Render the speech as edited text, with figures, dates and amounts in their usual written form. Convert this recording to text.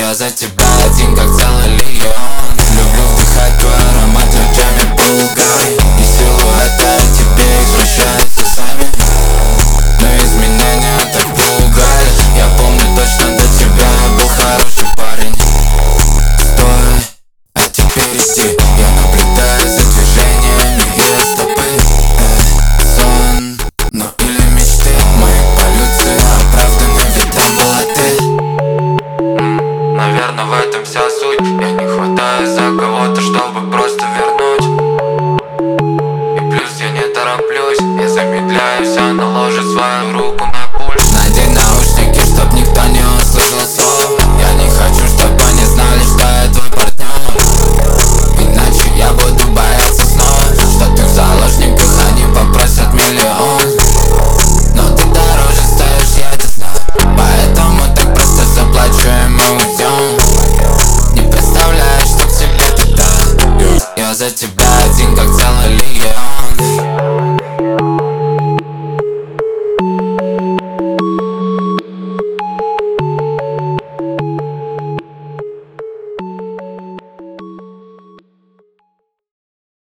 за тебя один, как целый легион. Люблю вдыхать твой аромат ночами Булгари, и силуэты тебе извращаются сами. Но изменения так пугали. Я помню точно до тебя я был хороший парень. Стой, а теперь иди. Я наблюдаю за движениями и стопы. Сон, ну или мечты. Мои полюции оправданы, ведь там была ты. Наверное, в этом вся суть. Я не хватаю за кого-то, чтобы просто вернуть. И плюс я не тороплюсь, не замедляюсь, она ложит свою руку на